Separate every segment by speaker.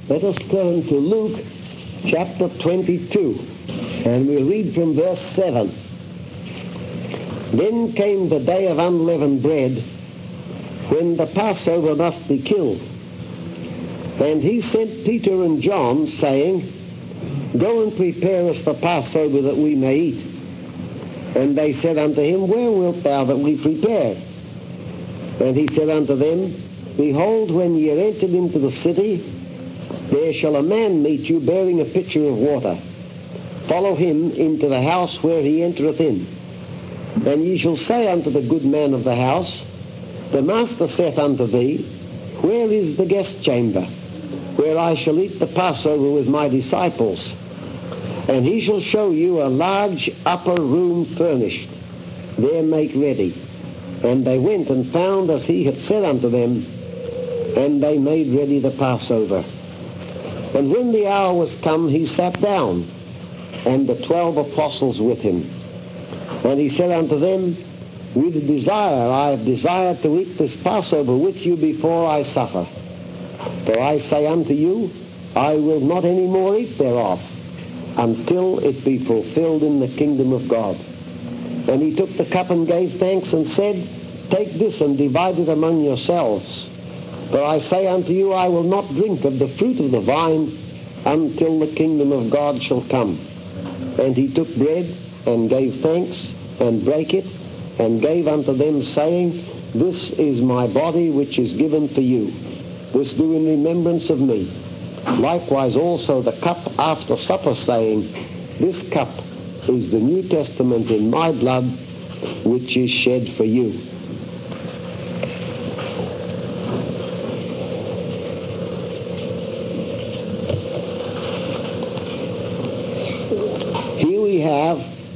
Speaker 1: Let us turn to Luke chapter 22, and we'll read from verse 7. Then came the day of unleavened bread, when the Passover must be killed. And he sent Peter and John, saying, Go and prepare us the Passover that we may eat. And they said unto him, Where wilt thou that we prepare? And he said unto them, Behold, when ye are entered into the city, there shall a man meet you bearing a pitcher of water. Follow him into the house where he entereth in. And ye shall say unto the good man of the house, The master saith unto thee, Where is the guest chamber, where I shall eat the Passover with my disciples? And he shall show you a large upper room furnished. There make ready. And they went and found as he had said unto them, and they made ready the Passover. And when the hour was come, he sat down, and the 12 apostles with him. And he said unto them, With desire I have desired to eat this Passover with you before I suffer. For I say unto you, I will not any more eat thereof, until it be fulfilled in the kingdom of God. And he took the cup and gave thanks and said, Take this and divide it among yourselves. For I say unto you, I will not drink of the fruit of the vine until the kingdom of God shall come. And he took bread and gave thanks and brake it and gave unto them, saying, This is my body which is given for you. This do in remembrance of me. Likewise also the cup after supper, saying, This cup is the New Testament in my blood, which is shed for you. Here we have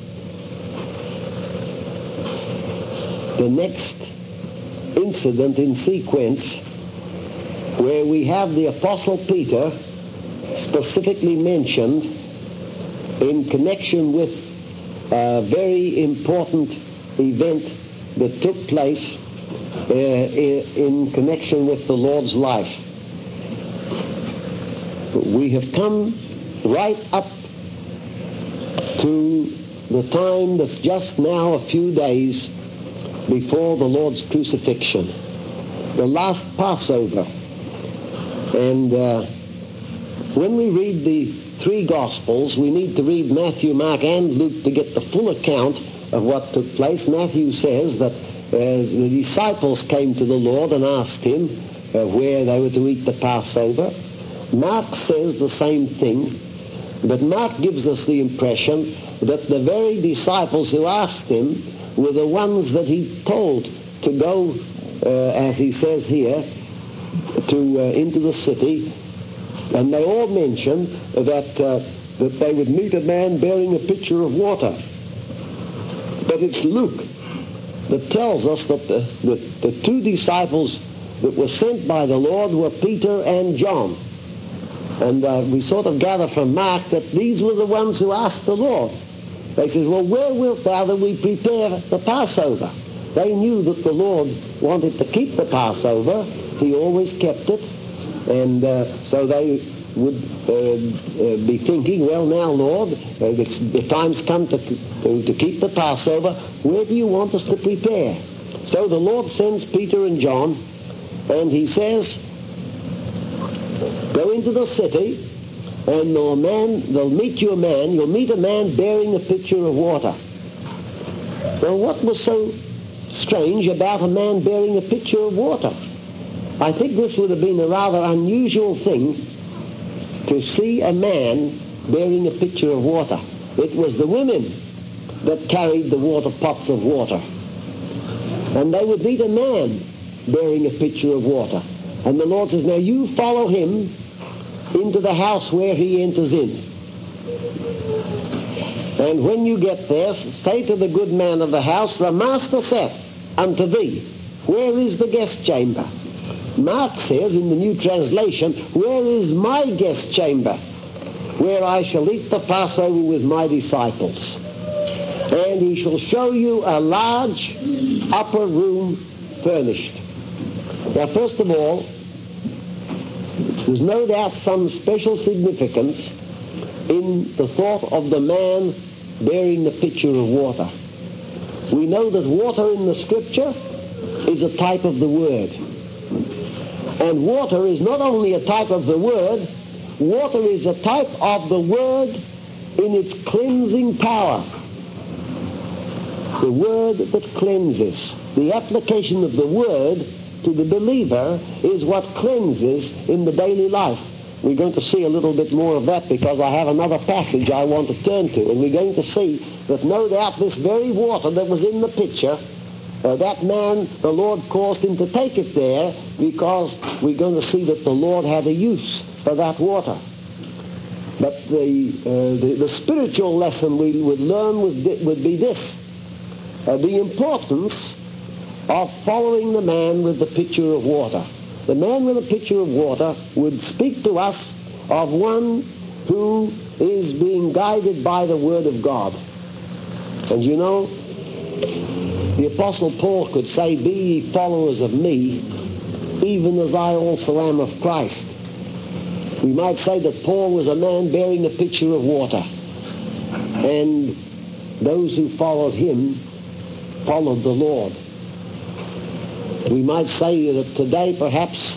Speaker 1: the next incident in sequence, where we have the Apostle Peter specifically mentioned in connection with a very important event that took place in connection with the Lord's life. We have come right up to the time that's just now a few days before the Lord's crucifixion, the last Passover. And when we read the three Gospels, we need to read Matthew, Mark, and Luke to get the full account of what took place. Matthew says that the disciples came to the Lord and asked him where they were to eat the Passover. Mark says the same thing, but Mark gives us the impression that the very disciples who asked him were the ones that he told to go, as he says here, into the city, and they all mention that they would meet a man bearing a pitcher of water. But it's Luke that tells us that the two disciples that were sent by the Lord were Peter and John. And we sort of gather from Mark that these were the ones who asked the Lord. They said, Well, where wilt thou that we prepare the Passover? They knew that the Lord wanted to keep the Passover. He always kept it. And so they would be thinking, well, now, Lord, the time's come to keep the Passover. Where do you want us to prepare? So the Lord sends Peter and John, and he says, Go into the city, and they'll meet you a man. You'll meet a man bearing a pitcher of water. Well, what was so strange about a man bearing a pitcher of water? I think this would have been a rather unusual thing to see a man bearing a pitcher of water. It was the women that carried the water pots of water. And they would meet a man bearing a pitcher of water. And the Lord says, Now you follow him into the house where he enters in. And when you get there, say to the good man of the house, The master saith unto thee, Where is the guest chamber? Mark says in the New Translation, Where is my guest chamber, where I shall eat the Passover with my disciples? And he shall show you a large upper room furnished. Now, first of all, There's no doubt some special significance in the thought of the man bearing the pitcher of water. We know that water in the Scripture is a type of the Word. And water is not only a type of the Word, water is a type of the Word in its cleansing power. The Word that cleanses. The application of the Word to the believer is what cleanses in the daily life. We're going to see a little bit more of that because I have another passage I want to turn to. And we're going to see that no doubt this very water that was in the pitcher, that man, the Lord caused him to take it there because we're going to see that the Lord had a use for that water. But the spiritual lesson we would learn would be this. The importance of following the man with the pitcher of water. The man with a pitcher of water would speak to us of one who is being guided by the Word of God. And you know, the Apostle Paul could say, "Be ye followers of me, even as I also am of Christ." We might say that Paul was a man bearing a pitcher of water. And those who followed him followed the Lord. We might say that today perhaps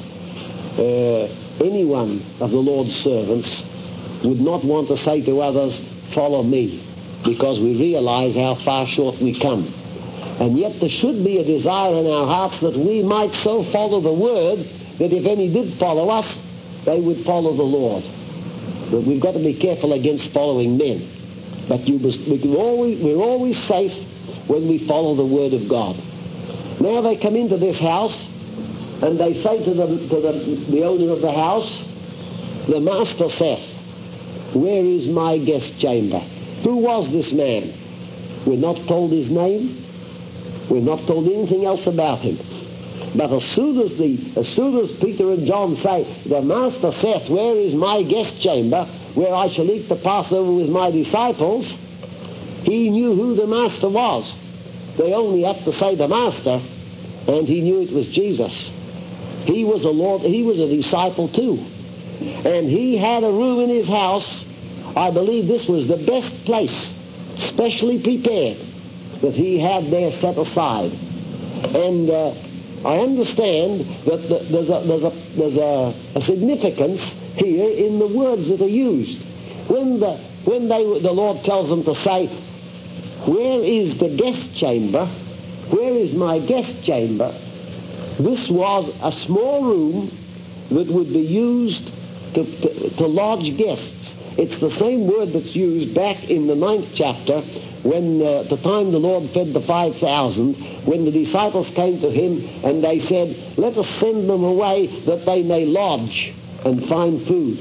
Speaker 1: any one of the Lord's servants would not want to say to others, "Follow me," because we realize how far short we come. And yet there should be a desire in our hearts that we might so follow the Word that if any did follow us, they would follow the Lord. But we've got to be careful against following men. But we're always safe when we follow the Word of God. Now they come into this house and they say to the owner of the house, "The master saith, where is my guest chamber?" Who was this man? We're not told his name. We're not told anything else about him. But as soon as Peter and John say, "The master saith, where is my guest chamber, where I shall eat the Passover with my disciples," he knew who the master was. They only have to say the master, and he knew it was Jesus. He was a Lord. He was a disciple too, and he had a room in his house. I believe this was the best place, specially prepared, that he had there set aside. And I understand that there's a significance here in the words that are used. When the Lord tells them to say, "Where is the guest chamber? Where is my guest chamber?" This was a small room that would be used to lodge guests. It's the same word that's used back in the 9th chapter when the time the Lord fed the 5,000, when the disciples came to him and they said, "Let us send them away that they may lodge and find food."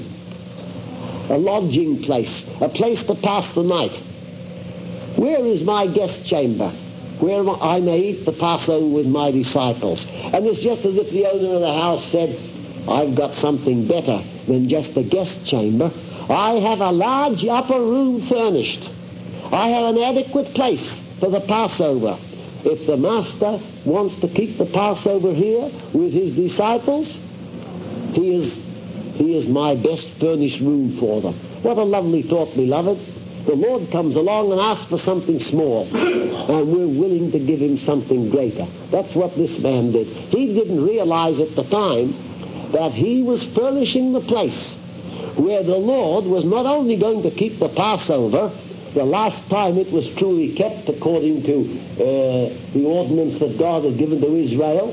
Speaker 1: A lodging place, a place to pass the night. Where is my guest chamber, where I may eat the Passover with my disciples? And it's just as if the owner of the house said, "I've got something better than just the guest chamber. I have a large upper room furnished. I have an adequate place for the Passover. If the master wants to keep the Passover here with his disciples, he is my best furnished room for them." What a lovely thought, beloved. The Lord comes along and asks for something small, and we're willing to give him something greater. That's what this man did. He didn't realize at the time that he was furnishing the place where the Lord was not only going to keep the Passover, the last time it was truly kept according to the ordinance that God had given to Israel,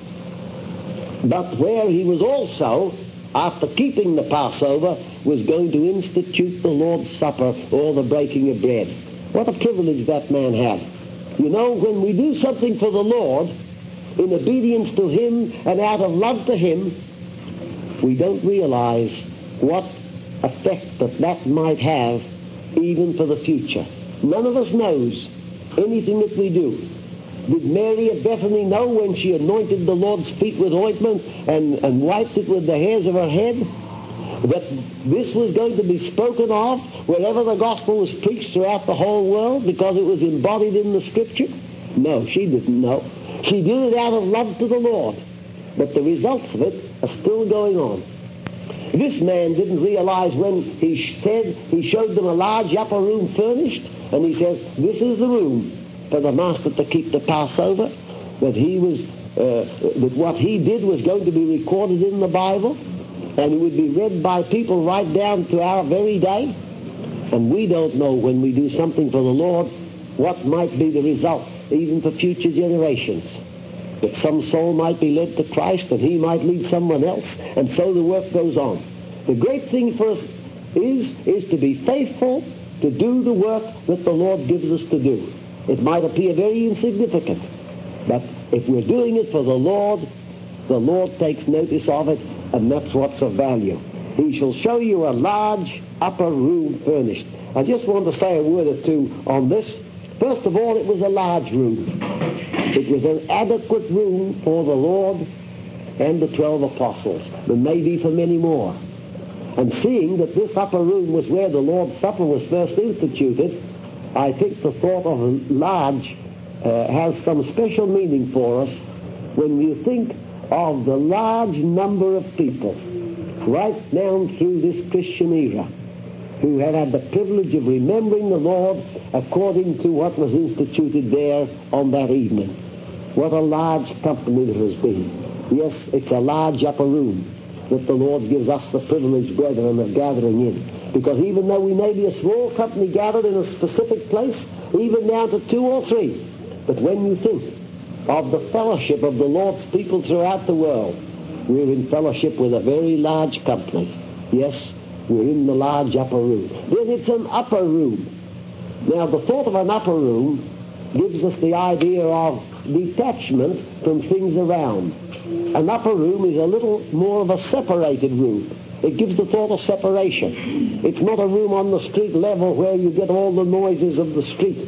Speaker 1: but where he was also, after keeping the Passover, was going to institute the Lord's Supper, or the breaking of bread. What a privilege that man had. You know, when we do something for the Lord, in obedience to him and out of love to him, we don't realize what effect that might have even for the future. None of us knows anything that we do. Did Mary at Bethany know when she anointed the Lord's feet with ointment and wiped it with the hairs of her head, that this was going to be spoken of wherever the gospel was preached throughout the whole world because it was embodied in the Scripture? No, she didn't know. She did it out of love to the Lord. But the results of it are still going on. This man didn't realize when he said he showed them a large upper room furnished, and he says, this is the room for the master to keep the Passover, that he was, that what he did was going to be recorded in the Bible, and it would be read by people right down to our very day. And we don't know when we do something for the Lord what might be the result, even for future generations. That some soul might be led to Christ, and he might lead someone else, and so the work goes on. The great thing for us is to be faithful to do the work that the Lord gives us to do. It might appear very insignificant, but if we're doing it for the Lord takes notice of it, and that's what's of value. He shall show you a large upper room furnished. I just want to say a word or two on this. First of all, it was a large room. It was an adequate room for the Lord and the 12 apostles, but maybe for many more. And seeing that this upper room was where the Lord's Supper was first instituted, I think the thought of a large has some special meaning for us when you think of the large number of people right down through this Christian era who had had the privilege of remembering the Lord according to what was instituted there on that evening. What a large company there has been. Yes, it's a large upper room that the Lord gives us the privilege, brethren, of gathering in. Because even though we may be a small company gathered in a specific place, even down to 2 or 3, but when you think of the fellowship of the Lord's people throughout the world, we're in fellowship with a very large company. Yes, we're in the large upper room. Then it's an upper room. Now, the thought of an upper room gives us the idea of detachment from things around. An upper room is a little more of a separated room. It gives the thought of separation. It's not a room on the street level where you get all the noises of the street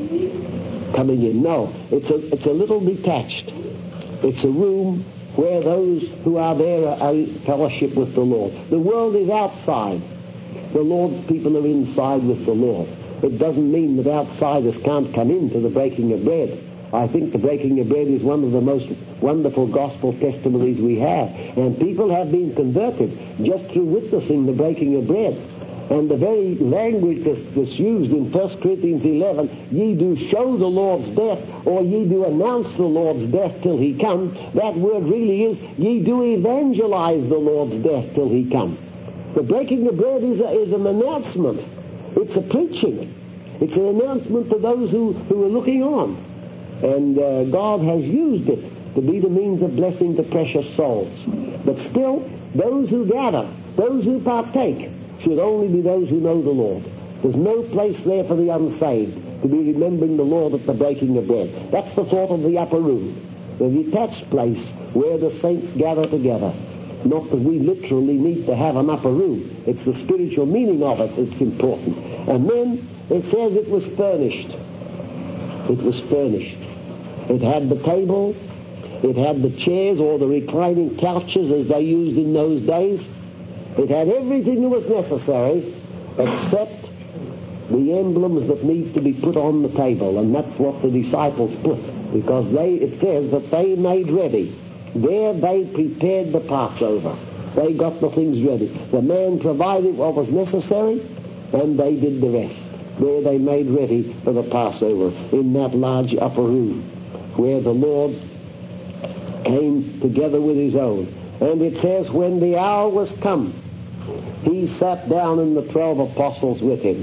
Speaker 1: coming in. No, it's a little detached. It's a room where those who are there are in fellowship with the Lord. The world is outside. The Lord's people are inside with the Lord. It doesn't mean that outsiders can't come into the breaking of bread. I think the breaking of bread is one of the most wonderful gospel testimonies we have. And people have been converted just through witnessing the breaking of bread. And the very language that's used in 1 Corinthians 11, ye do show the Lord's death, or ye do announce the Lord's death till he come, that word really is, ye do evangelize the Lord's death till he come. The breaking of bread is an announcement. It's a preaching. It's an announcement to those who are looking on. And God has used it to be the means of blessing the precious souls. But still, those who gather, those who partake, should only be those who know the Lord. There's no place there for the unsaved to be remembering the Lord at the breaking of bread. That's the thought of the upper room, the detached place where the saints gather together. Not that we literally need to have an upper room. It's the spiritual meaning of it that's important. And then it says it was furnished. It was furnished. It had the table. It had the chairs or the reclining couches as they used in those days. It had everything that was necessary except the emblems that need to be put on the table. And that's what the disciples put. Because it says that they made ready. There they prepared the Passover. They got the things ready. The man provided what was necessary, and they did the rest. There they made ready for the Passover in that large upper room where the Lord came together with his own. And it says, when the hour was come, he sat down and the 12 apostles with him.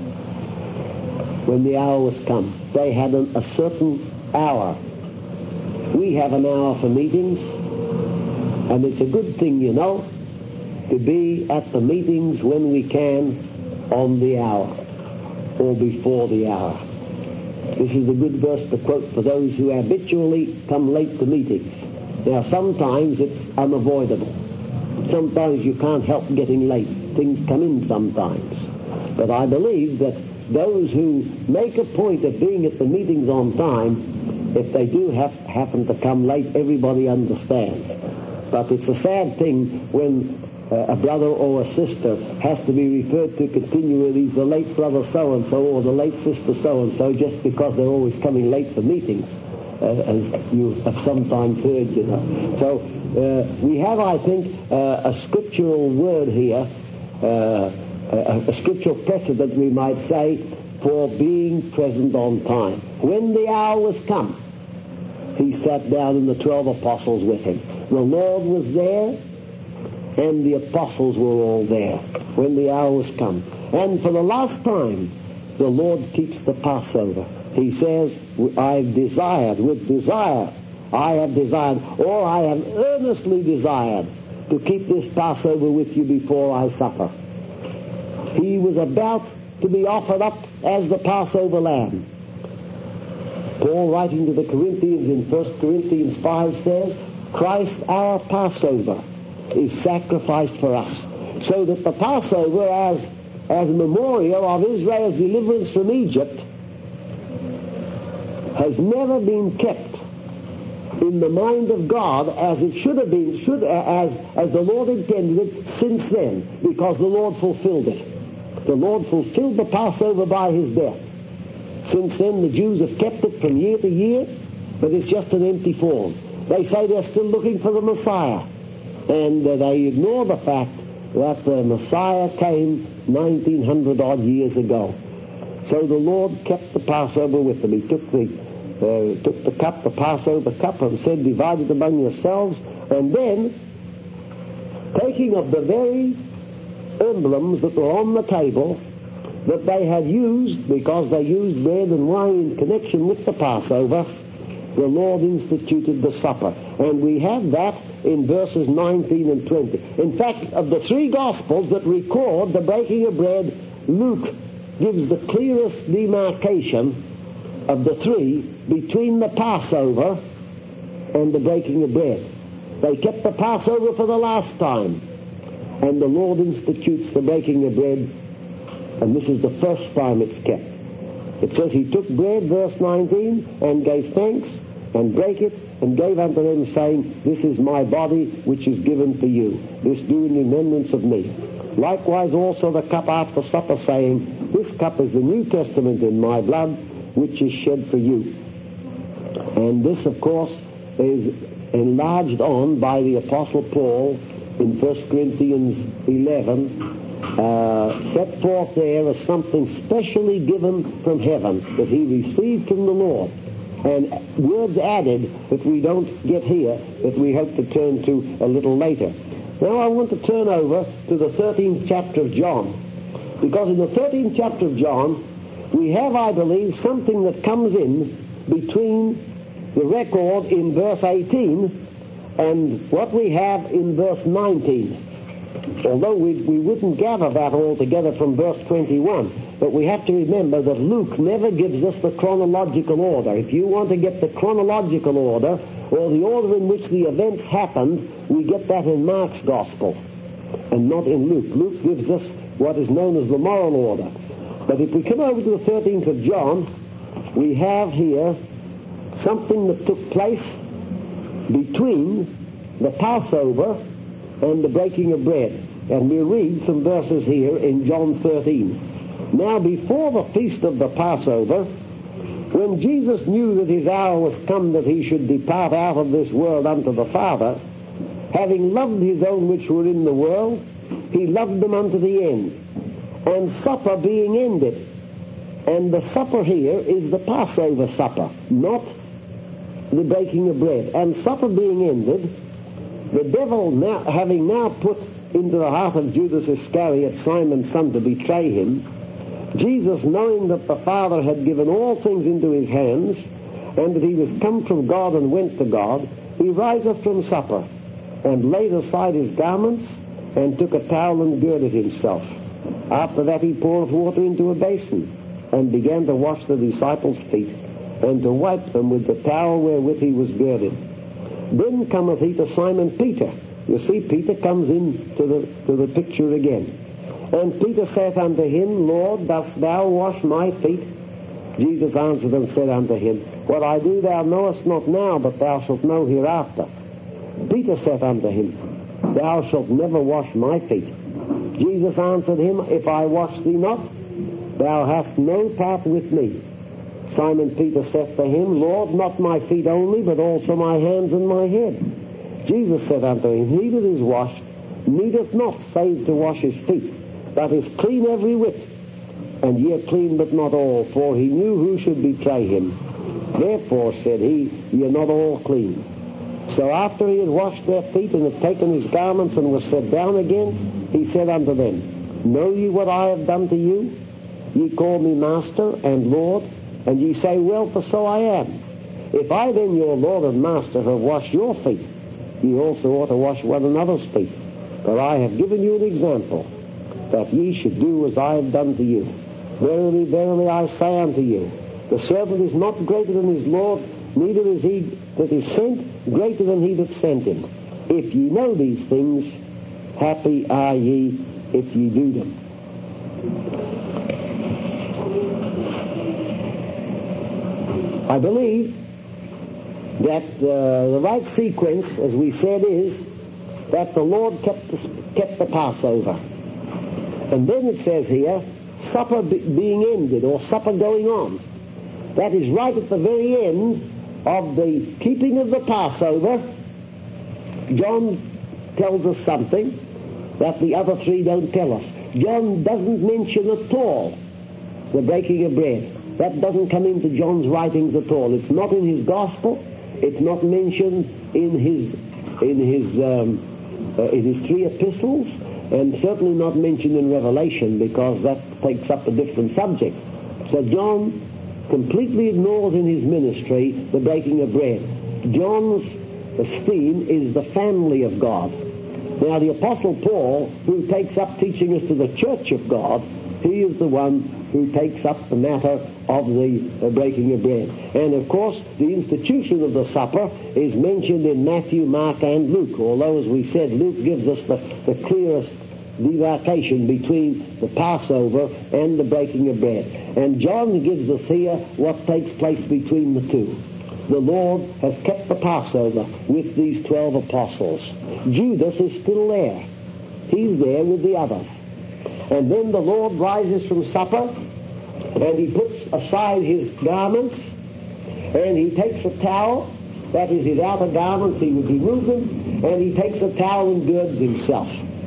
Speaker 1: When the hour was come, they had a certain hour. We have an hour for meetings, and it's a good thing, you know, to be at the meetings when we can on the hour or before the hour. This is a good verse to quote for those who habitually come late to meetings. Now, sometimes it's unavoidable. Sometimes you can't help getting late. Things come in sometimes. But I believe that those who make a point of being at the meetings on time, if they do happen to come late, everybody understands. But it's a sad thing when a brother or a sister has to be referred to continually, he's the late brother so-and-so or the late sister so-and-so, just because they're always coming late for meetings. as you have sometimes heard, you know. So we have, I think, a scriptural word here, a scriptural precedent, we might say, for being present on time. When the hour was come, he sat down and the 12 apostles with him. The Lord was there, and the apostles were all there when the hour was come. And for the last time, the Lord keeps the Passover. He says, I've desired, with desire, I have desired, or I have earnestly desired to keep this Passover with you before I suffer. He was about to be offered up as the Passover lamb. Paul, writing to the Corinthians in 1 Corinthians 5, says, Christ our Passover is sacrificed for us, so that the Passover, as a memorial of Israel's deliverance from Egypt, has never been kept in the mind of God as it should have been, as the Lord intended it since then, because the Lord fulfilled it. The Lord fulfilled the Passover by his death. Since then, the Jews have kept it from year to year, but it's just an empty form. They say they're still looking for the Messiah, and they ignore the fact that the Messiah came 1900-odd years ago. So the Lord kept the Passover with them. He took the cup, the Passover cup, and said, divide it among yourselves, and then, taking of the very emblems that were on the table that they had used, because they used bread and wine in connection with the Passover, the Lord instituted the supper. And we have that in verses 19 and 20. In fact, of the three Gospels that record the breaking of bread, Luke gives the clearest demarcation of the three between the Passover and the breaking of bread. They kept the Passover for the last time, and the Lord institutes the breaking of bread, and this is the first time it's kept. It says he took bread, verse 19, and gave thanks, and brake it, and gave unto them, saying, this is my body, which is given for you. This do in remembrance of me. Likewise also the cup after supper, saying, this cup is the New Testament in my blood, which is shed for you. And this, of course, is enlarged on by the Apostle Paul in 1 Corinthians 11, set forth there as something specially given from heaven that he received from the Lord. And words added that we don't get here, that we hope to turn to a little later. Now I want to turn over to the 13th chapter of John, because in the 13th chapter of John, we have, I believe, something that comes in between the record in verse 18 and what we have in verse 19. Although we wouldn't gather that all together from verse 21, but we have to remember that Luke never gives us the chronological order. If you want to get the chronological order, or the order in which the events happened, we get that in Mark's Gospel, and not in Luke. Luke gives us what is known as the moral order. But if we come over to the 13th of John, we have here something that took place between the Passover and the breaking of bread. And we read some verses here in John 13. Now before the feast of the Passover, when Jesus knew that his hour was come that he should depart out of this world unto the Father, having loved his own which were in the world, he loved them unto the end. And supper being ended, and the supper here is the Passover supper, not the breaking of bread. And supper being ended, the devil, having now put into the heart of Judas Iscariot, Simon's son, to betray him, Jesus, knowing that the Father had given all things into his hands, and that he was come from God and went to God, he riseth from supper, and laid aside his garments, and took a towel and girded himself. After that he poured water into a basin, and began to wash the disciples' feet, and to wipe them with the towel wherewith he was girded. Then cometh he to Simon Peter. You see, Peter comes into the picture again. And Peter saith unto him, Lord, dost thou wash my feet? Jesus answered and said unto him, What I do thou knowest not now, but thou shalt know hereafter. Peter saith unto him, Thou shalt never wash my feet. Jesus answered him, If I wash thee not, thou hast no part with me. Simon Peter saith to him, Lord, not my feet only, but also my hands and my head. Jesus said unto him, He that is washed needeth not save to wash his feet, but is clean every whit. And ye are clean, but not all, for he knew who should betray him. Therefore, said he, ye are not all clean. So after he had washed their feet and had taken his garments and was set down again, he said unto them, Know ye what I have done to you? Ye call me Master and Lord, and ye say, Well, for so I am. If I then, your Lord and Master, have washed your feet, ye also ought to wash one another's feet. For I have given you an example, that ye should do as I have done to you. Verily, verily, I say unto you, the servant is not greater than his Lord, neither is he that is sent greater than he that sent him. If ye know these things, happy are ye if ye do them. I believe that the right sequence, as we said, is that the Lord kept the Passover. And then it says here, supper being ended, or supper going on. That is right at the very end of the keeping of the Passover. John tells us something that the other three don't tell us. John doesn't mention at all the breaking of bread. That doesn't come into John's writings at all. It's not in his gospel. It's not mentioned in his three epistles, and certainly not mentioned in Revelation, because that takes up a different subject. So John completely ignores in his ministry the breaking of bread. John's theme is the family of God. Now the Apostle Paul, who takes up teaching us to the church of God, he is the one who takes up the matter of the breaking of bread. And of course, the institution of the supper is mentioned in Matthew, Mark, and Luke, although, as we said, Luke gives us the clearest demarcation between the Passover and the breaking of bread. And John gives us here what takes place between the two. The Lord has kept the Passover with these 12 apostles. Judas is still there. He's there with the others. And then the Lord rises from supper, and he puts aside his garments, and he takes a towel, that is his outer garments, he would remove them, and he takes a towel and girds himself.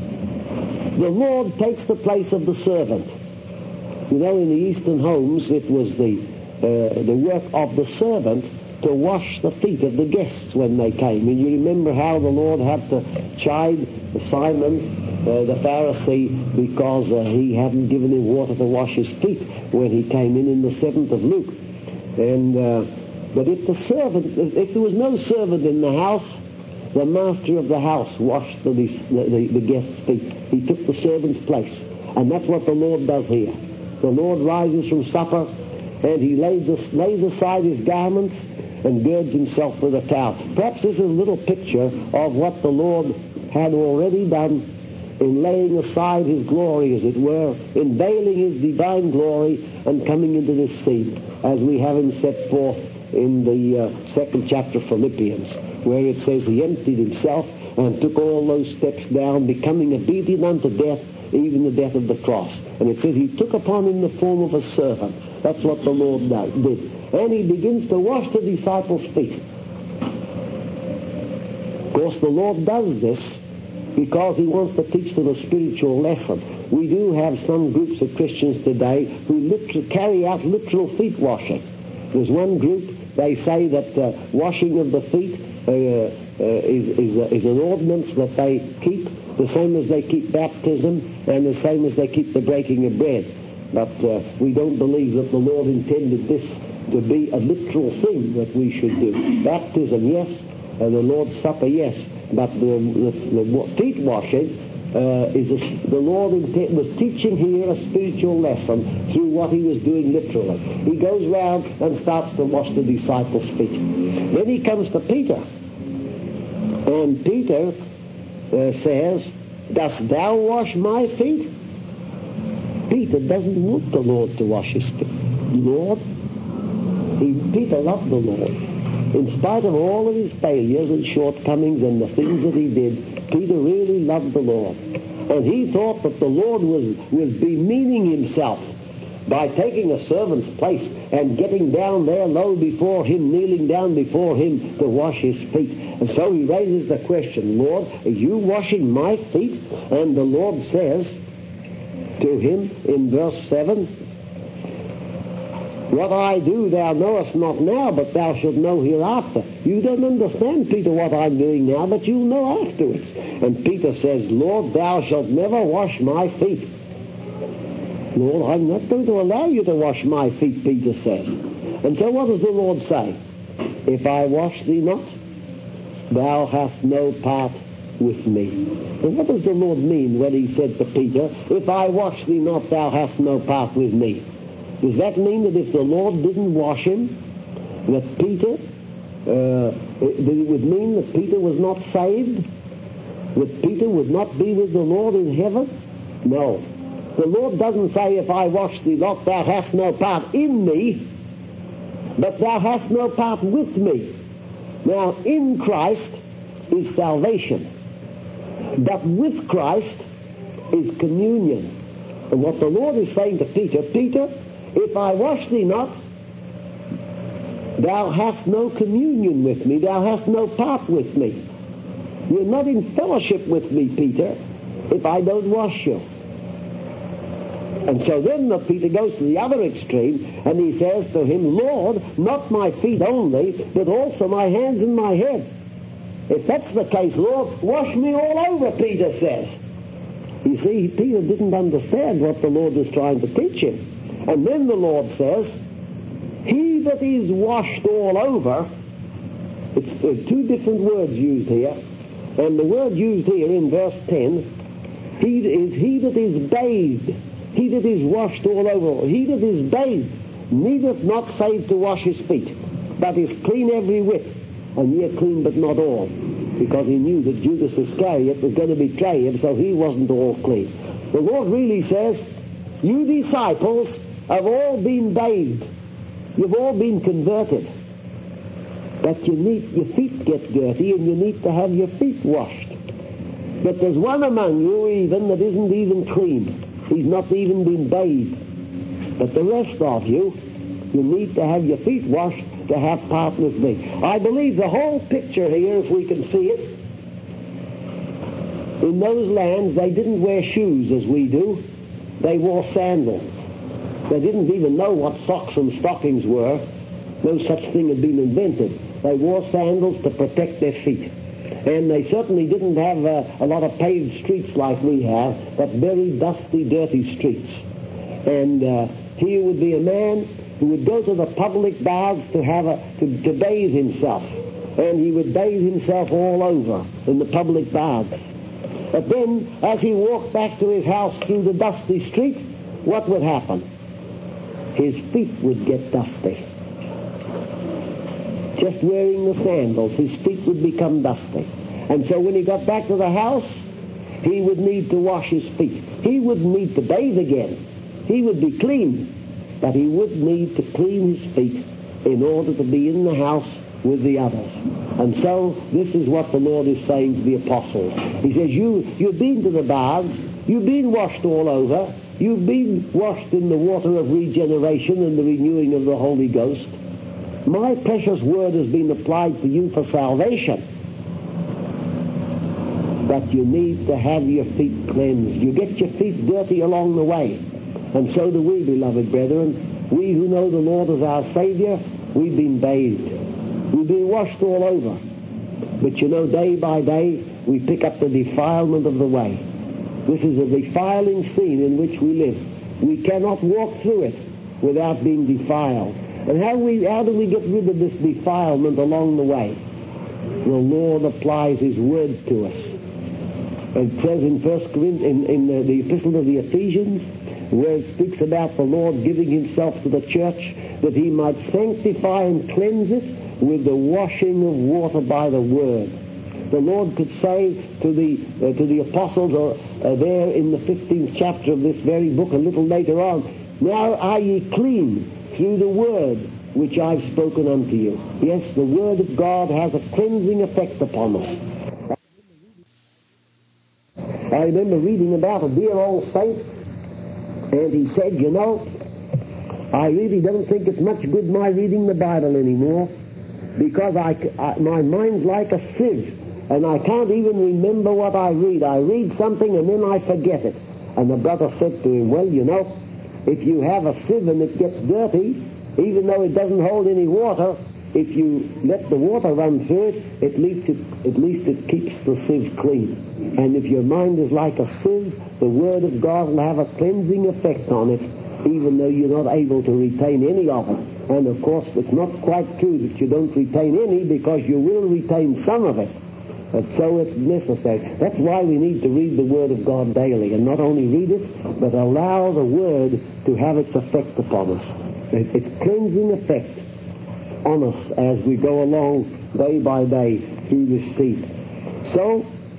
Speaker 1: The Lord takes the place of the servant. You know, in the Eastern homes, it was the work of the servant to wash the feet of the guests when they came. And you remember how the Lord had to chide Simon, the Pharisee, because he hadn't given him water to wash his feet when he came in the 7th of Luke. And but if there was no servant in the house, the master of the house washed the guest's feet. He took the servant's place. And that's what the Lord does here. The Lord rises from supper, and he lays aside his garments and girds himself with a towel. Perhaps this is a little picture of what the Lord had already done in laying aside his glory, as it were, in veiling his divine glory and coming into this scene, as we have him set forth in the 2nd chapter of Philippians, where it says he emptied himself and took all those steps down, becoming obedient unto death, even the death of the cross. And it says he took upon him the form of a servant. That's what the Lord did. And he begins to wash the disciples' feet. Of course, the Lord does this because he wants to teach them a spiritual lesson. We do have some groups of Christians today who carry out literal feet washing. There's one group, they say that washing of the feet is an ordinance that they keep, the same as they keep baptism and the same as they keep the breaking of bread. But we don't believe that the Lord intended this to be a literal thing that we should do. Baptism, yes, and the Lord's Supper, yes, but the feet washing the Lord was teaching here a spiritual lesson through what he was doing literally. He goes round and starts to wash the disciples' feet. Then he comes to Peter, and Peter says, "Dost thou wash my feet?" Peter doesn't want the Lord to wash his feet. Peter loved the Lord. In spite of all of his failures and shortcomings and the things that he did, Peter really loved the Lord. And he thought that the Lord was bemeaning himself by taking a servant's place and getting down there low before him, kneeling down before him to wash his feet. And so he raises the question, Lord, are you washing my feet? And the Lord says to him in verse 7, what I do thou knowest not now, but thou shalt know hereafter. You don't understand, Peter, what I'm doing now, but you'll know afterwards. And Peter says, Lord, thou shalt never wash my feet. Lord, I'm not going to allow you to wash my feet, Peter says. And so what does the Lord say? If I wash thee not, thou hast no part with me. And what does the Lord mean when he said to Peter, if I wash thee not, thou hast no part with me? Does that mean that if the Lord didn't wash him, that Peter, it would mean that Peter was not saved? That Peter would not be with the Lord in heaven? No. The Lord doesn't say, if I wash thee not, thou hast no part in me, but thou hast no part with me. Now, in Christ is salvation, but with Christ is communion. And what the Lord is saying to Peter, Peter, if I wash thee not, thou hast no communion with me, thou hast no part with me. You're not in fellowship with me, Peter, if I don't wash you. And so then Peter goes to the other extreme, and he says to him, Lord, not my feet only, but also my hands and my head. If that's the case, Lord, wash me all over, Peter says. You see, Peter didn't understand what the Lord was trying to teach him. And then the Lord says, he that is washed all over, it's two different words used here, and the word used here in verse 10, he that is bathed, he that is washed all over, he that is bathed, needeth not save to wash his feet, but is clean every whit, and ye are clean but not all, because he knew that Judas Iscariot was going to betray him, so he wasn't all clean. The Lord really says, you disciples have all been bathed, you've all been converted, but your feet get dirty and you need to have your feet washed. But there's one among you even that isn't even clean. He's not even been bathed. But the rest of you need to have your feet washed to have part with me. I believe the whole picture here, if we can see it, in those lands they didn't wear shoes as we do. They wore sandals. They didn't even know what socks and stockings were. No such thing had been invented. They wore sandals to protect their feet. And they certainly didn't have a lot of paved streets like we have, but very dusty, dirty streets. And here would be a man who would go to the public baths to bathe himself. And he would bathe himself all over in the public baths. But then, as he walked back to his house through the dusty street, what would happen? His feet would get dusty. Just wearing the sandals, his feet would become dusty. And so when he got back to the house, he would need to wash his feet. He wouldn't need to bathe again. He would be clean, but he would need to clean his feet in order to be in the house with the others. And so this is what the Lord is saying to the apostles. He says, you've been to the baths, you've been washed all over, you've been washed in the water of regeneration and the renewing of the Holy Ghost. My precious word has been applied to you for salvation. But you need to have your feet cleansed. You get your feet dirty along the way. And so do we, beloved brethren. We who know the Lord as our Savior, we've been bathed. We've been washed all over. But you know, day by day, we pick up the defilement of the way. This is a defiling scene in which we live. We cannot walk through it without being defiled. And how do we get rid of this defilement along the way? The Lord applies His word to us. It says in 1 Corinthians, in the epistle to the Ephesians, where it speaks about the Lord giving Himself to the church, that He might sanctify and cleanse it with the washing of water by the word. The Lord could say to the apostles there in the 15th chapter of this very book, a little later on, now are ye clean through the word which I've spoken unto you. Yes, the word of God has a cleansing effect upon us. I remember reading about a dear old saint, and he said, you know, I really don't think it's much good my reading the Bible anymore, because my mind's like a sieve, and I can't even remember what I read. I read something and then I forget it. And the brother said to him, well, you know, if you have a sieve and it gets dirty, even though it doesn't hold any water, if you let the water run through it, at least it keeps the sieve clean. And if your mind is like a sieve, the Word of God will have a cleansing effect on it, even though you're not able to retain any of it. And of course, it's not quite true that you don't retain any, because you will retain some of it. But so it's necessary. That's why we need to read the Word of God daily, and not only read it, but allow the Word to have its effect upon us. Its cleansing effect on us as we go along day by day through this seed. So,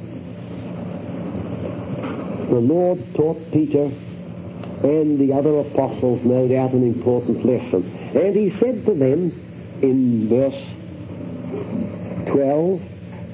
Speaker 1: the Lord taught Peter and the other apostles, no doubt, an important lesson. And he said to them in verse 12,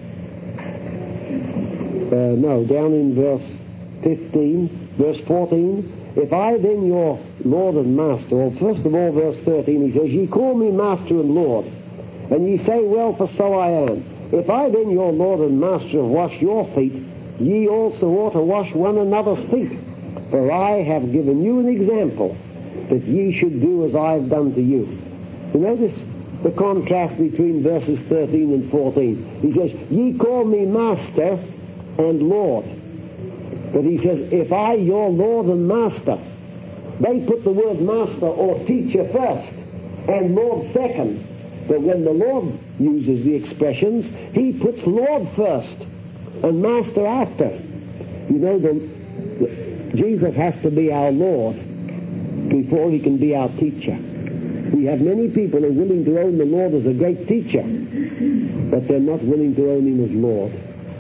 Speaker 1: down in verse 15, verse 14, if I then your Lord and Master, well, first of all, verse 13, he says, ye call me Master and Lord, and ye say, well, for so I am. If I then your Lord and Master have washed your feet, ye also ought to wash one another's feet. For I have given you an example, that ye should do as I have done to you. You notice the contrast between verses 13 and 14. He says, ye call me Master and Lord. But he says, if I, your Lord and Master, they put the word master or teacher first and Lord second. But when the Lord uses the expressions, he puts Lord first and Master after. You know, Jesus has to be our Lord before he can be our teacher. We have many people who are willing to own the Lord as a great teacher, but they're not willing to own him as Lord.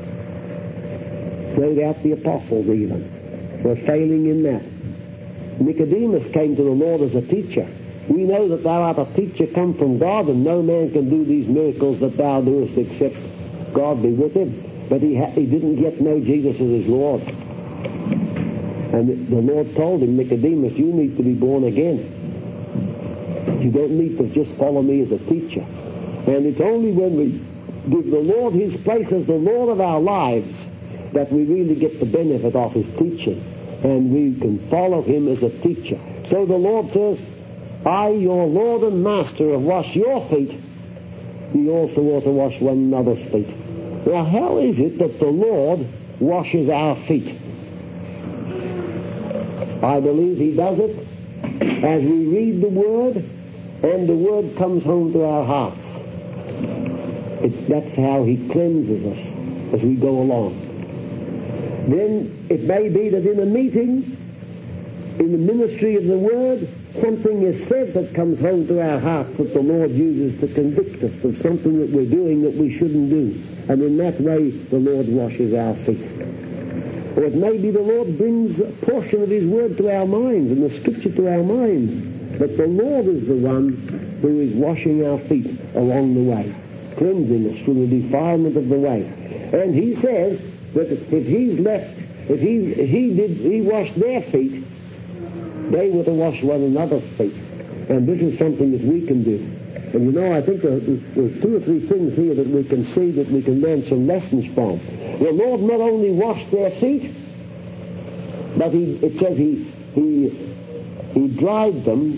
Speaker 1: No doubt the apostles even were failing in that. Nicodemus came to the Lord as a teacher. We know that thou art a teacher come from God, and no man can do these miracles that thou doest except God be with him. But he didn't yet know Jesus as his Lord. And the Lord told him, Nicodemus, you need to be born again. You don't need to just follow me as a teacher. And it's only when we give the Lord his place as the Lord of our lives that we really get the benefit of his teaching, and we can follow him as a teacher. So the Lord says, I, your Lord and Master, have washed your feet. Ye also ought to wash one another's feet. Now, how is it that the Lord washes our feet? I believe he does it as we read the Word, and the Word comes home to our hearts. That's how he cleanses us as we go along. Then it may be that in a meeting, in the ministry of the Word, something is said that comes home to our hearts that the Lord uses to convict us of something that we're doing that we shouldn't do. And in that way, the Lord washes our feet. Or it may be the Lord brings a portion of his Word to our minds and the Scripture to our minds. But the Lord is the one who is washing our feet along the way, cleansing us from the defilement of the way. And he says that if he washed their feet, they were to wash one another's feet. And this is something that we can do. And you know, I think there's 2 or 3 things here that we can see that we can learn some lessons from. The Lord not only washed their feet, but it says he dried them.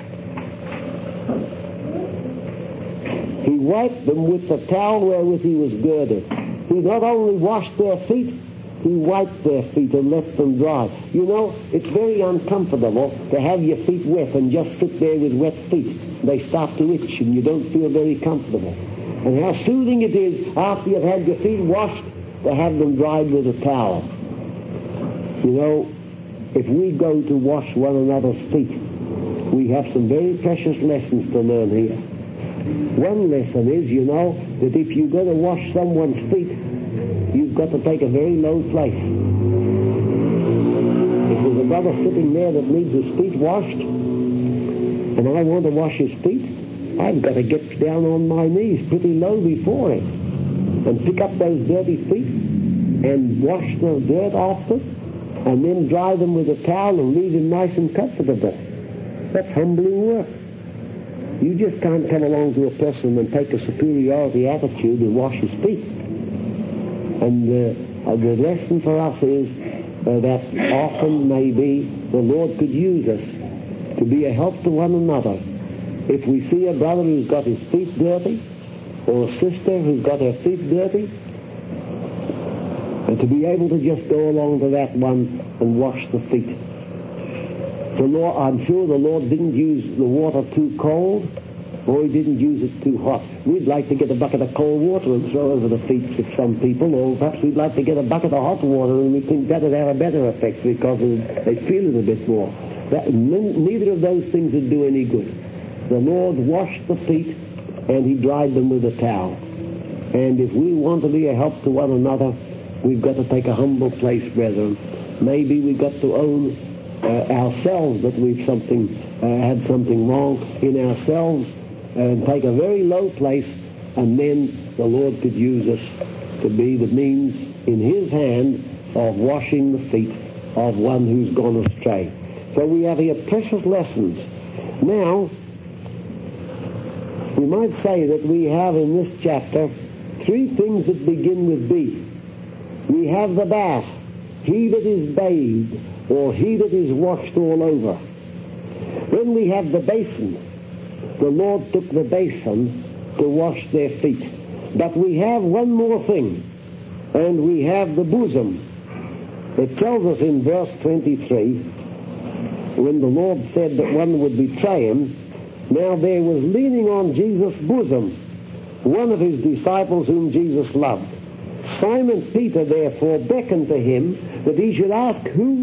Speaker 1: He wiped them with the towel wherewith he was girded. He not only washed their feet, he wiped their feet and left them dry. You know, it's very uncomfortable to have your feet wet and just sit there with wet feet. They start to itch and you don't feel very comfortable. And how soothing it is after you've had your feet washed to have them dried with a towel. You know, if we go to wash one another's feet, we have some very precious lessons to learn here. One lesson is, you know, that if you're going to wash someone's feet, you've got to take a very low place. If there's a brother sitting there that needs his feet washed, and I want to wash his feet, I've got to get down on my knees pretty low before him and pick up those dirty feet and wash the dirt off them and then dry them with a towel and leave him nice and comfortable. That's humbling work. You just can't come along to a person and take a superiority attitude and wash his feet. And the lesson for us is that often maybe the Lord could use us to be a help to one another. If we see a brother who's got his feet dirty, or a sister who's got her feet dirty, and to be able to just go along to that one and wash the feet. The Lord, I'm sure the Lord didn't use the water too cold, or he didn't use it too hot. We'd like to get a bucket of cold water and throw over the feet of some people, or perhaps we'd like to get a bucket of hot water and we think that would have a better effect because they feel it a bit more. Neither of those things would do any good. The Lord washed the feet and he dried them with a towel. And if we want to be a help to one another, we've got to take a humble place, brethren. Maybe we've got to own ourselves that we've had something wrong in ourselves and take a very low place, and then the Lord could use us to be the means in his hand of washing the feet of one who's gone astray. So we have here precious lessons. Now, we might say that we have in this chapter three things that begin with B. We have the bath, he that is bathed, or he that is washed all over. Then we have the basin. The Lord took the basin to wash their feet. But we have one more thing, and we have the bosom. It tells us in verse 23, when the Lord said that one would betray him, now there was leaning on Jesus' bosom one of his disciples whom Jesus loved. Simon Peter therefore beckoned to him that he should ask who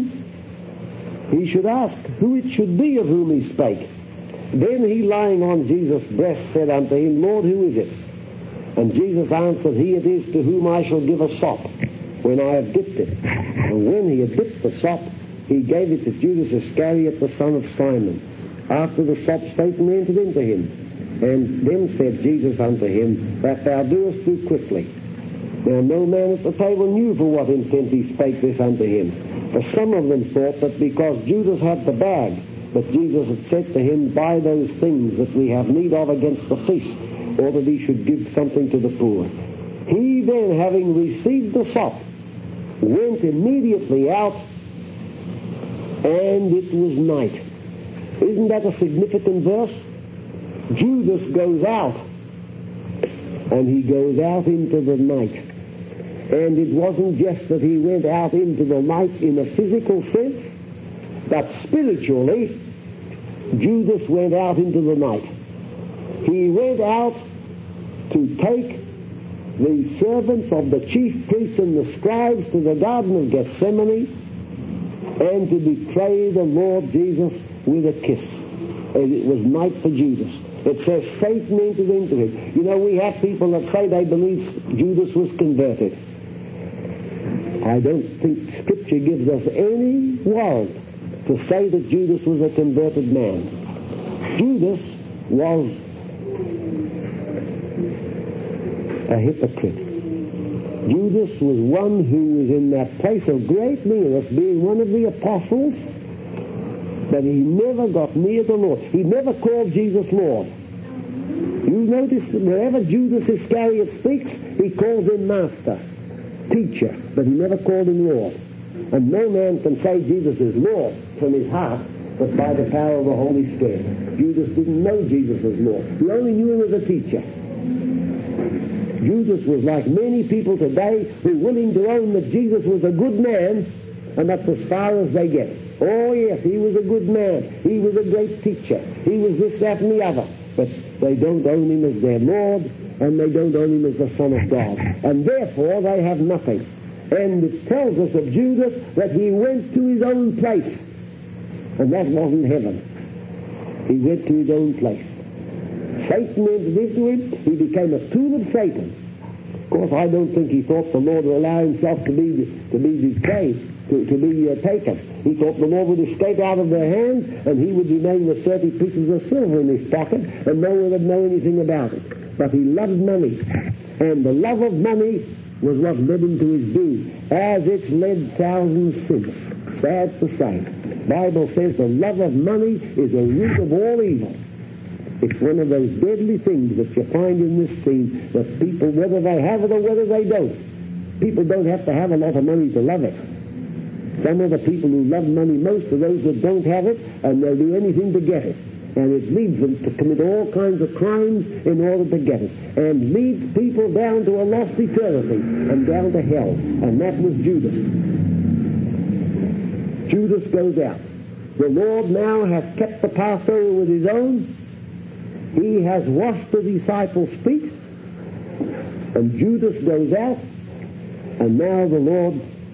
Speaker 1: it should be of whom he spake. Then he, lying on Jesus' breast, said unto him, Lord, who is it? And Jesus answered, He it is to whom I shall give a sop when I have dipped it. And when he had dipped the sop, he gave it to Judas Iscariot, the son of Simon. After the sop, Satan entered into him. And then said Jesus unto him, That thou doest do quickly. Now no man at the table knew for what intent he spake this unto him. For some of them thought that because Judas had the bag, that Jesus had said to him, Buy those things that we have need of against the feast, or that he should give something to the poor. He then, having received the sop, went immediately out, and it was night. Isn't that a significant verse? Judas goes out, and he goes out into the night. And it wasn't just that he went out into the night in a physical sense, but spiritually, Judas went out into the night. He went out to take the servants of the chief priests and the scribes to the Garden of Gethsemane and to betray the Lord Jesus with a kiss. And it was night for Judas. It says Satan entered into him. You know, we have people that say they believe Judas was converted. I don't think Scripture gives us any warrant to say that Judas was a converted man. Judas was a hypocrite. Judas was one who was in that place of great nearness, being one of the apostles, but he never got near the Lord. He never called Jesus Lord. You notice that wherever Judas Iscariot speaks, he calls him Master, Teacher, but he never called him Lord. And no man can say Jesus is Lord from his heart, but by the power of the Holy Spirit. Judas didn't know Jesus as Lord. He only knew him as a teacher. Judas was like many people today who are willing to own that Jesus was a good man, and that's as far as they get. Oh yes, he was a good man. He was a great teacher. He was this, that, and the other. But they don't own him as their Lord, and they don't own him as the Son of God. And therefore they have nothing. And it tells us of Judas that he went to his own place. And that wasn't heaven. He went to his own place. Satan entered into him. He became a tool of Satan. Of course, I don't think he thought the Lord would allow himself to be betrayed, to be taken. He thought the Lord would escape out of their hands, and he would remain with 30 pieces of silver in his pocket, and no one would know anything about it. But he loved money, and the love of money was what led him to his doom, as it's led thousands since. Sad to say. Bible says the love of money is a root of all evil. It's one of those deadly things that you find in this scene, that people, whether they have it or whether they don't, people don't have to have a lot of money to love it. Some of the people who love money most are those that don't have it, and they'll do anything to get it. And it leads them to commit all kinds of crimes in order to get it, and leads people down to a lost eternity and down to hell. And that was Judas. Judas goes out. The Lord now has kept the Passover with his own. He has washed the disciples' feet, and Judas goes out, and now the Lord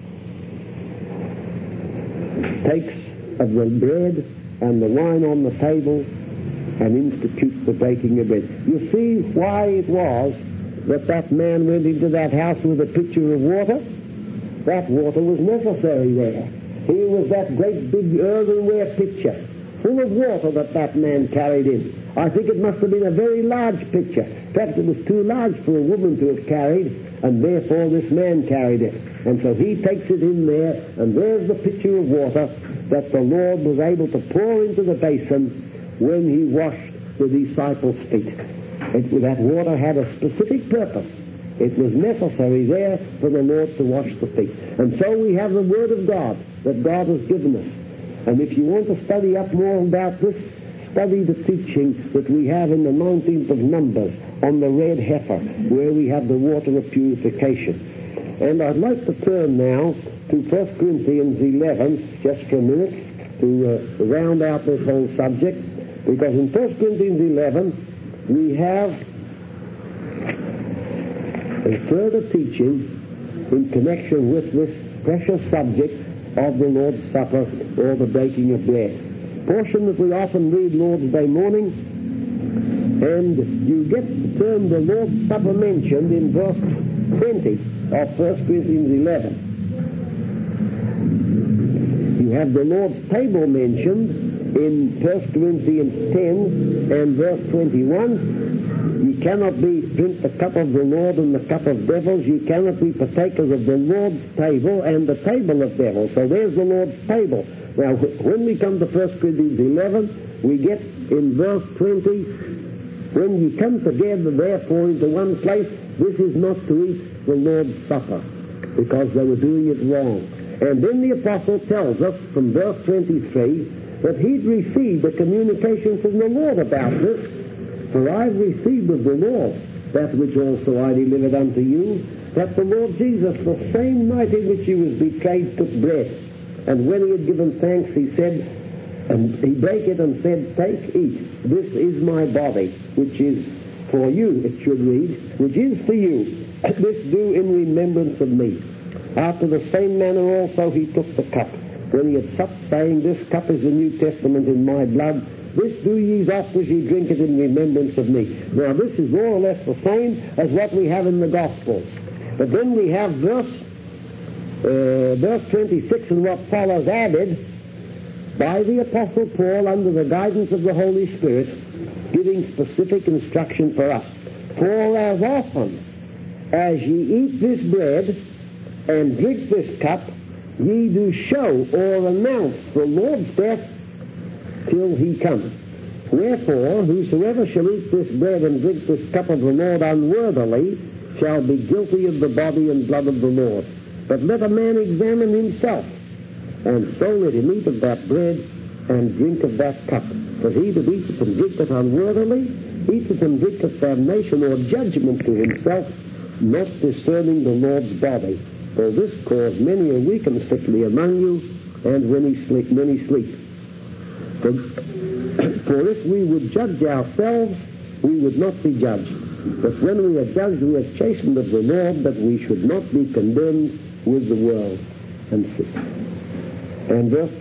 Speaker 1: takes of the bread and the wine on the table and institutes the breaking of bread. You see why it was that man went into that house with a pitcher of water? That water was necessary there. Here was that great big earthenware pitcher full of water that man carried in. I think it must have been a very large pitcher. Perhaps it was too large for a woman to have carried, and therefore this man carried it. And so he takes it in there, and there's the pitcher of water that the Lord was able to pour into the basin when he washed the disciples' feet. That water had a specific purpose. It was necessary there for the Lord to wash the feet. And so we have the Word of God that God has given us. And if you want to study up more about this, study the teaching that we have in the 19th of Numbers on the red heifer, where we have the water of purification. And I'd like to turn now to 1 Corinthians 11, just for a minute, to round out this whole subject, because in 1 Corinthians 11 we have a further teaching in connection with this precious subject of the Lord's Supper, or the breaking of bread. Portion that we often read Lord's Day morning, and you get the term the Lord's Supper mentioned in verse 20 of 1 Corinthians 11. You have the Lord's table mentioned in 1 Corinthians 10 and verse 21. You cannot drink the cup of the Lord and the cup of devils. You cannot be partakers of the Lord's table and the table of devils. So there's the Lord's table. Now, when we come to 1 Corinthians 11, we get in verse 20, when you come together, therefore, into one place, this is not to eat the Lord's Supper, because they were doing it wrong. And then the apostle tells us from verse 23 that he'd received a communication from the Lord about this. For I've received of the Lord that which also I delivered unto you, that the Lord Jesus, the same night in which he was betrayed, took bread. And when he had given thanks, he said, and he brake it and said, Take, eat. This is my body, which is for you, it should read, which is for you. This do in remembrance of me. After the same manner also he took the cup, when he had supped, saying, This cup is the New Testament in my blood. This do ye oft as ye drink it in remembrance of me. Now this is more or less the same as what we have in the Gospels. But then we have verse 26 and what follows added by the Apostle Paul under the guidance of the Holy Spirit, giving specific instruction for us. For as often as ye eat this bread and drink this cup, ye do show or announce the Lord's death till he cometh. Wherefore, whosoever shall eat this bread and drink this cup of the Lord unworthily shall be guilty of the body and blood of the Lord. But let a man examine himself, and so let him eat of that bread and drink of that cup. For he that eateth and drinketh unworthily eateth and drinketh damnation or judgment to himself, not discerning the Lord's body. For this cause many are weak and sickly among you, and many sleep. For if we would judge ourselves, we would not be judged. But when we are judged, we are chastened of the Lord, that we should not be condemned with the world. And verse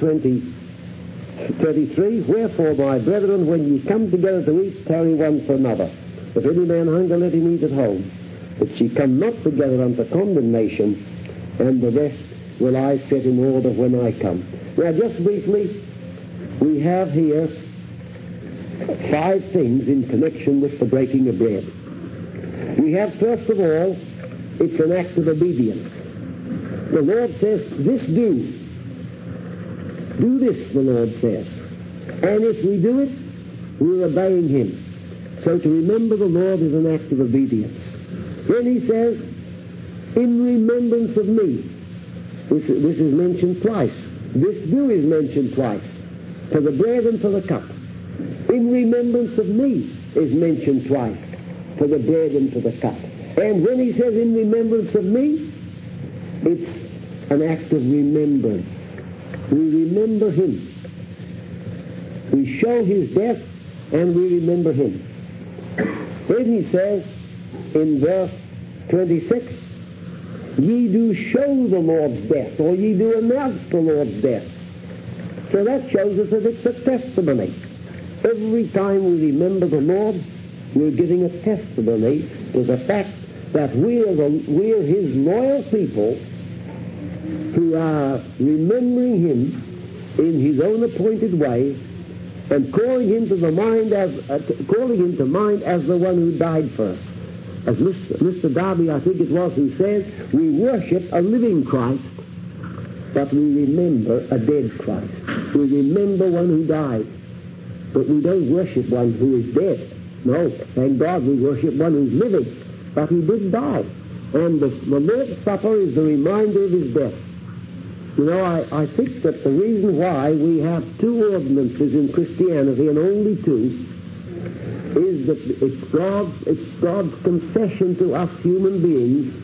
Speaker 1: 33, Wherefore, my brethren, when ye come together to eat, tarry one for another. If any man hunger, let him eat at home. But ye come not together unto condemnation, and the rest will I set in order when I come. Now, just briefly, we have here 5 things in connection with the breaking of bread. We have, first of all, it's an act of obedience. The Lord says, This do Do this, the Lord says. And if we do it, we're obeying him. So to remember the Lord is an act of obedience. Then he says, in remembrance of me. This is mentioned twice. This do is mentioned twice. For the bread and for the cup. In remembrance of me is mentioned twice. For the bread and for the cup. And when he says in remembrance of me, it's an act of remembrance. We remember him. We show his death and we remember him. Then he says in verse 26, ye do show the Lord's death, or ye do announce the Lord's death. So that shows us that it's a testimony. Every time we remember the Lord, we're giving a testimony to the fact that we're his loyal people who are remembering him in his own appointed way and calling him to mind as the one who died for us. As Mr. Darby, I think it was, who says, we worship a living Christ, but we remember a dead Christ. We remember one who died, but we don't worship one who is dead. No, thank God we worship one who's living, but he did die. And the Lord's Supper is the reminder of his death. You know, I think that the reason why we have two ordinances in Christianity, and only two, is that it's God's concession to us human beings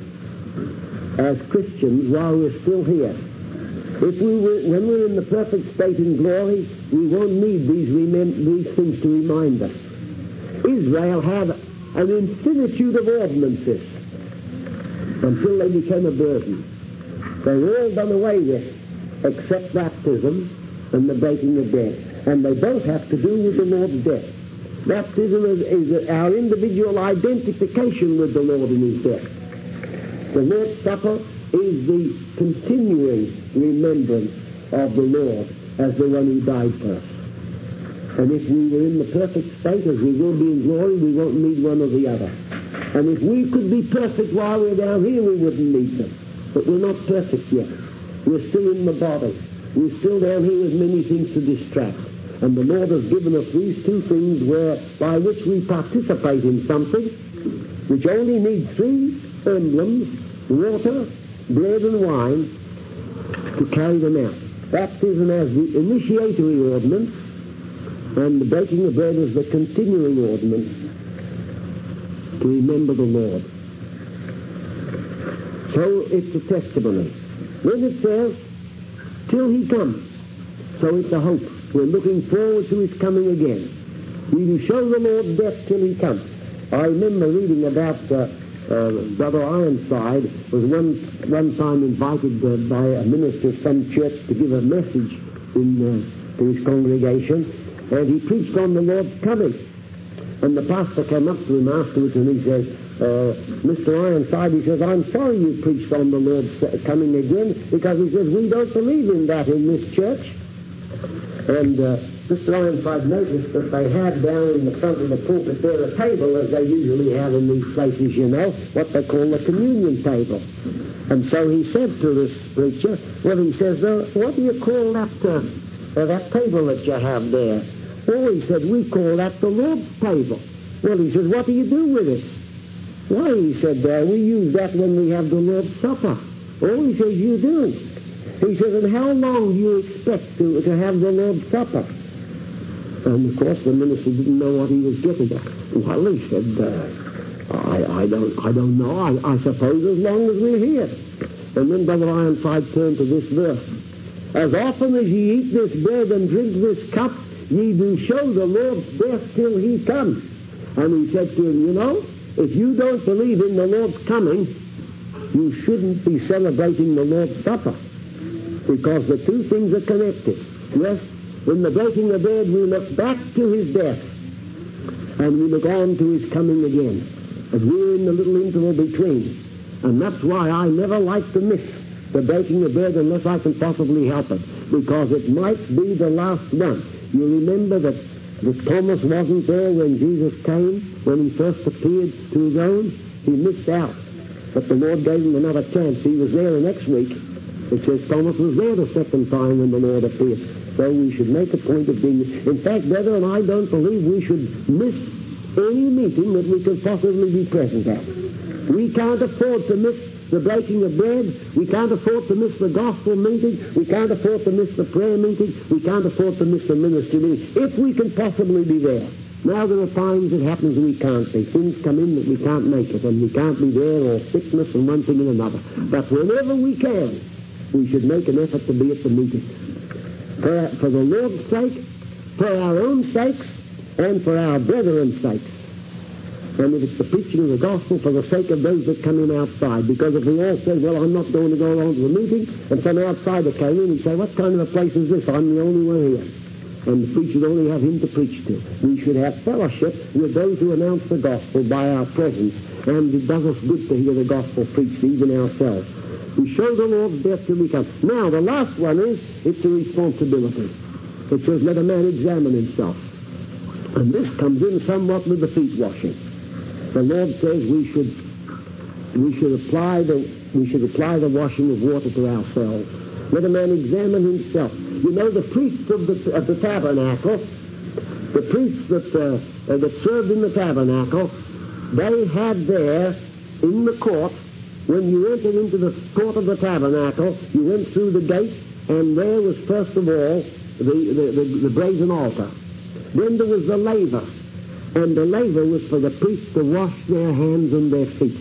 Speaker 1: as Christians while we're still here. When we're in the perfect state in glory, we won't need these things to remind us. Israel had an infinitude of ordinances until they became a burden. They were all done away with, except baptism and the breaking of bread. And they both have to do with the Lord's death. Baptism is our individual identification with the Lord in his death. The Lord's Supper is the continuing remembrance of the Lord as the one who died for us. And if we were in the perfect state, as we will be in glory, we won't need one or the other. And if we could be perfect while we're down here, we wouldn't need them. But we're not perfect yet. We're still in the body. We're still down here with many things to distract. And the Lord has given us these two things by which we participate in something which only needs three emblems, water, bread and wine, to carry them out. Baptism as the initiatory ordinance, and the breaking of bread as the continuing ordinance to remember the Lord. So it's a testimony. Then it says, till he comes. So it's a hope. We're looking forward to his coming again. We will show the Lord's death till he comes. I remember reading about Brother Ironside was one time invited by a minister of some church to give a message to his congregation, and he preached on the Lord's coming. And the pastor came up to him afterwards and he says, Mr. Ironside, he says, I'm sorry you preached on the Lord's coming again, because he says, we don't believe in that in this church. And Mr. Ironside noticed that they had down in the front of the pulpit there a table, as they usually have in these places, you know, what they call the communion table. And so he said to this preacher, well, he says, what do you call that table that you have there? Oh, he said, we call that the Lord's table. Well, he says, what do you do with it? Why, he said, we use that when we have the Lord's Supper. Oh, he says, you do. He says, and how long do you expect to have the Lord's Supper? And, of course, the minister didn't know what he was getting at. Well, he said, I don't know. I suppose as long as we're here. And then Brother Ironside turned to this verse. As often as ye eat this bread and drink this cup, ye do show the Lord's death till he comes. And he said to him, you know, if you don't believe in the Lord's coming, you shouldn't be celebrating the Lord's Supper, because the two things are connected. Yes, in the breaking of bread, we look back to his death, and we look on to his coming again, as we're in the little interval between. And that's why I never like to miss the breaking of bread unless I can possibly help it, because it might be the last one. You remember that Thomas wasn't there when Jesus came, when he first appeared to his own. He missed out. But the Lord gave him another chance. He was there the next week. It says Thomas was there the second time when the Lord appeared. So we should make a point of being... In fact, brethren, I don't believe we should miss any meeting that we could possibly be present at. We can't afford to miss the breaking of bread. We can't afford to miss the gospel meeting. We can't afford to miss the prayer meeting. We can't afford to miss the ministry meeting, if we can possibly be there. Now there are times it happens we can't be. Things come in that we can't make it, and we can't be there, or sickness and one thing and another. But whenever we can, we should make an effort to be at the meeting. For the Lord's sake, for our own sakes, and for our brethren's sakes. And if it's the preaching of the gospel, for the sake of those that come in outside. Because if we all say, well, I'm not going to go along to the meeting, and some outsider came in and say, what kind of a place is this? I'm the only one here. And the preacher would only have him to preach to. We should have fellowship with those who announce the gospel by our presence. And it does us good to hear the gospel preached, even ourselves. We show the Lord's death till we come. Now, the last one is, it's a responsibility. It says, let a man examine himself. And this comes in somewhat with the feet washing. The Lord says we should apply the washing of water to ourselves. Let a man examine himself. You know, the priests of the tabernacle, the priests that served in the tabernacle, they had there in the court, when you entered into the court of the tabernacle, you went through the gate, and there was first of all the brazen altar. Then there was the laver. And the laver was for the priests to wash their hands and their feet.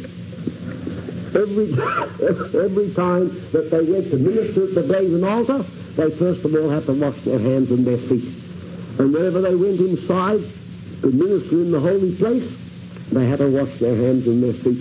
Speaker 1: Every time that they went to minister at the brazen altar, they first of all had to wash their hands and their feet. And whenever they went inside to minister in the holy place, they had to wash their hands and their feet.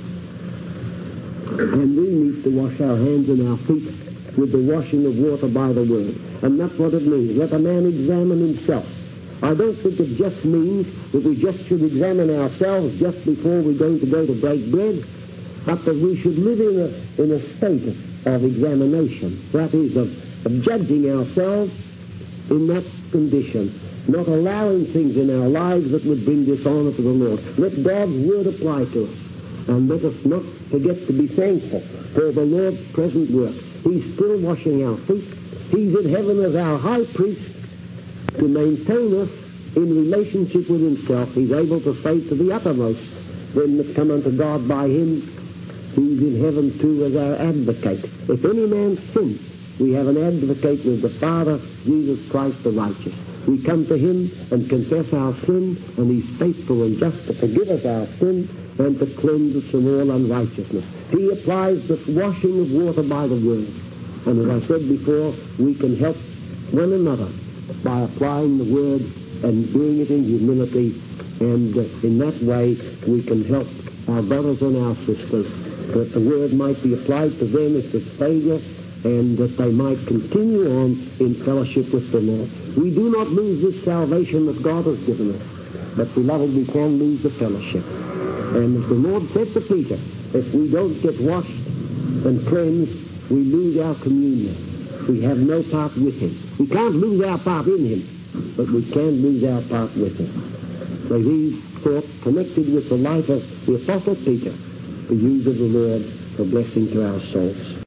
Speaker 1: And we need to wash our hands and our feet with the washing of water by the word. And that's what it means. Let a man examine himself. I don't think it just means that we just should examine ourselves just before we're going to go to break bread, but that we should live in a state of examination. That is, of judging ourselves in that condition, not allowing things in our lives that would bring dishonor to the Lord. Let God's word apply to us, and let us not forget to be thankful for the Lord's present work. He's still washing our feet. He's in heaven as our high priest, to maintain us in relationship with himself. He's able to say to the uttermost, them that come unto God by him, he's in heaven too as our advocate. If any man sin, we have an advocate with the Father, Jesus Christ the righteous. We come to him and confess our sin, and he's faithful and just to forgive us our sin and to cleanse us from all unrighteousness. He applies the washing of water by the word. And as I said before, we can help one another by applying the word and doing it in humility, and in that way we can help our brothers and our sisters, that the word might be applied to them if it's failure, and that they might continue on in fellowship with the Lord. We do not lose this salvation that God has given us, but beloved, we can lose the fellowship. And as the Lord said to Peter, if we don't get washed and cleansed, we lose our communion. We have no part with him. We can't lose our part in him, but we can lose our part with him. So these thoughts connected with the life of the Apostle Peter, the use of the Lord for blessing to our souls.